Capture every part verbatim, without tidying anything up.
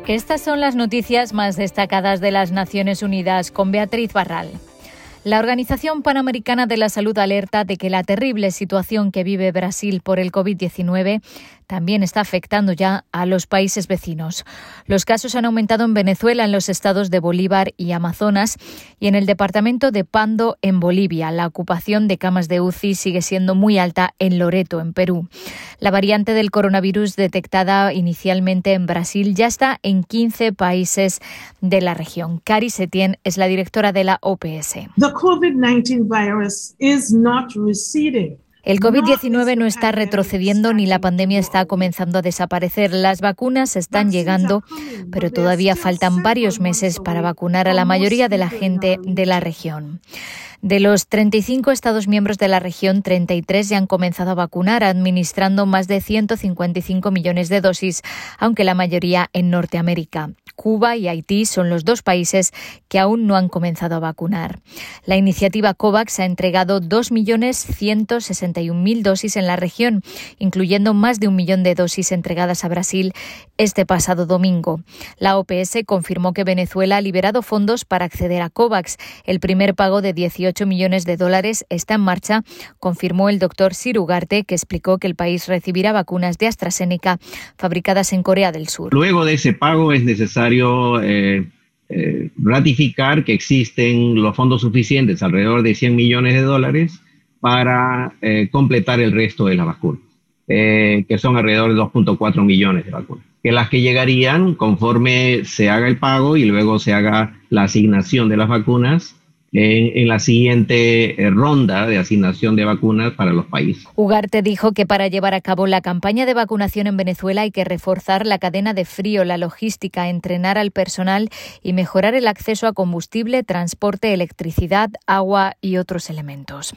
Estas son las noticias más destacadas de las Naciones Unidas con Beatriz Barral. La Organización Panamericana de la Salud alerta de que la terrible situación que vive Brasil por el covid diecinueve también está afectando ya a los países vecinos. Los casos han aumentado en Venezuela, en los estados de Bolívar y Amazonas, y en el departamento de Pando, en Bolivia. La ocupación de camas de U C I sigue siendo muy alta en Loreto, en Perú. La variante del coronavirus detectada inicialmente en Brasil ya está en quince países de la región. Cari Setién es la directora de la O P S. The COVID nineteen virus is not receding. El covid diecinueve no está retrocediendo ni la pandemia está comenzando a desaparecer. Las vacunas están llegando, pero todavía faltan varios meses para vacunar a la mayoría de la gente de la región. De los treinta y cinco Estados miembros de la región, treinta y tres ya han comenzado a vacunar, administrando más de ciento cincuenta y cinco millones de dosis, aunque la mayoría en Norteamérica. Cuba y Haití son los dos países que aún no han comenzado a vacunar. La iniciativa COVAX ha entregado dos millones ciento sesenta y un mil dosis en la región, incluyendo más de un millón de dosis entregadas a Brasil este pasado domingo. La O P S confirmó que Venezuela ha liberado fondos para acceder a COVAX. El primer pago de dieciocho millones de dólares está en marcha, confirmó el doctor Sir Ugarte, que explicó que el país recibirá vacunas de AstraZeneca fabricadas en Corea del Sur. Luego de ese pago es necesario eh, eh, ratificar que existen los fondos suficientes, alrededor de cien millones de dólares, para eh, completar el resto de las vacunas, eh, que son alrededor de dos punto cuatro millones de vacunas, que las que llegarían conforme se haga el pago y luego se haga la asignación de las vacunas En, en la siguiente ronda de asignación de vacunas para los países. Ugarte dijo que para llevar a cabo la campaña de vacunación en Venezuela hay que reforzar la cadena de frío, la logística, entrenar al personal y mejorar el acceso a combustible, transporte, electricidad, agua y otros elementos.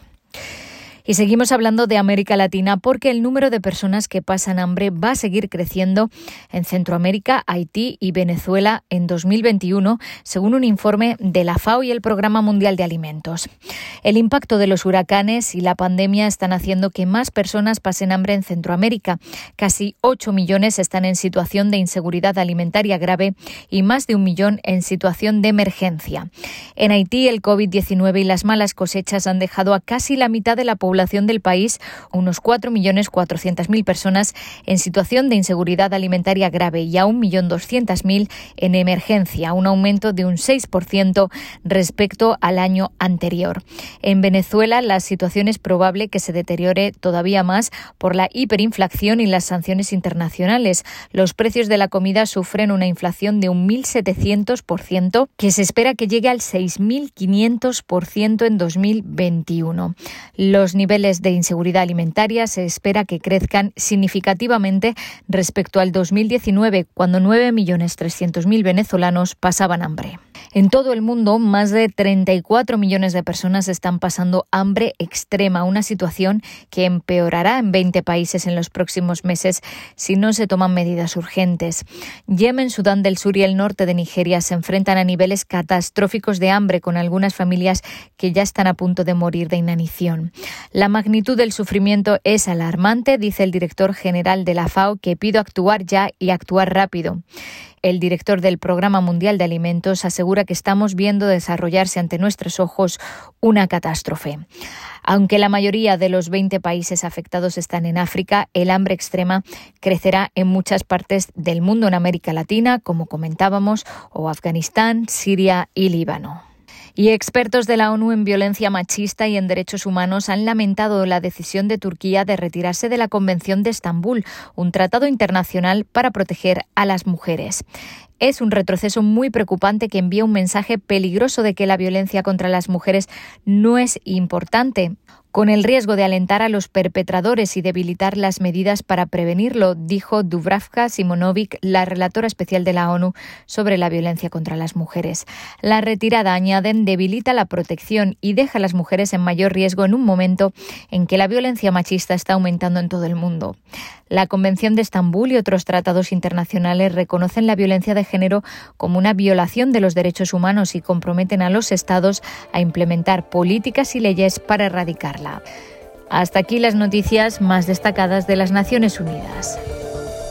Y seguimos hablando de América Latina porque el número de personas que pasan hambre va a seguir creciendo en Centroamérica, Haití y Venezuela en dos mil veintiuno, según un informe de la FAO y el Programa Mundial de Alimentos. El impacto de los huracanes y la pandemia están haciendo que más personas pasen hambre en Centroamérica. Casi ocho millones están en situación de inseguridad alimentaria grave y más de un millón en situación de emergencia. En Haití, el covid diecinueve y las malas cosechas han dejado a casi la mitad de la población población del país, unos cuatro millones cuatrocientas mil personas en situación de inseguridad alimentaria grave y a un millón doscientas mil en emergencia, un aumento de un seis por ciento respecto al año anterior. En Venezuela, la situación es probable que se deteriore todavía más por la hiperinflación y las sanciones internacionales. Los precios de la comida sufren una inflación de un mil setecientos por ciento que se espera que llegue al seis mil quinientos por ciento en dos mil veintiuno. Los niveles de inseguridad alimentaria se espera que crezcan significativamente respecto al dos mil diecinueve, cuando nueve millones trescientos mil venezolanos pasaban hambre. En todo el mundo, más de treinta y cuatro millones de personas están pasando hambre extrema, una situación que empeorará en veinte países en los próximos meses si no se toman medidas urgentes. Yemen, Sudán del Sur y el norte de Nigeria se enfrentan a niveles catastróficos de hambre, con algunas familias que ya están a punto de morir de inanición. La magnitud del sufrimiento es alarmante, dice el director general de la FAO, que pide actuar ya y actuar rápido. El director del Programa Mundial de Alimentos asegura que estamos viendo desarrollarse ante nuestros ojos una catástrofe. Aunque la mayoría de los veinte países afectados están en África, el hambre extrema crecerá en muchas partes del mundo, en América Latina, como comentábamos, o Afganistán, Siria y Líbano. Y expertos de la ONU en violencia machista y en derechos humanos han lamentado la decisión de Turquía de retirarse de la Convención de Estambul, un tratado internacional para proteger a las mujeres. Es un retroceso muy preocupante que envía un mensaje peligroso de que la violencia contra las mujeres no es importante, con el riesgo de alentar a los perpetradores y debilitar las medidas para prevenirlo, dijo Dubravka Simonovic, la relatora especial de la ONU sobre la violencia contra las mujeres. La retirada, añaden, debilita la protección y deja a las mujeres en mayor riesgo en un momento en que la violencia machista está aumentando en todo el mundo. La Convención de Estambul y otros tratados internacionales reconocen la violencia de género como una violación de los derechos humanos y comprometen a los Estados a implementar políticas y leyes para erradicarla. Hasta aquí las noticias más destacadas de las Naciones Unidas.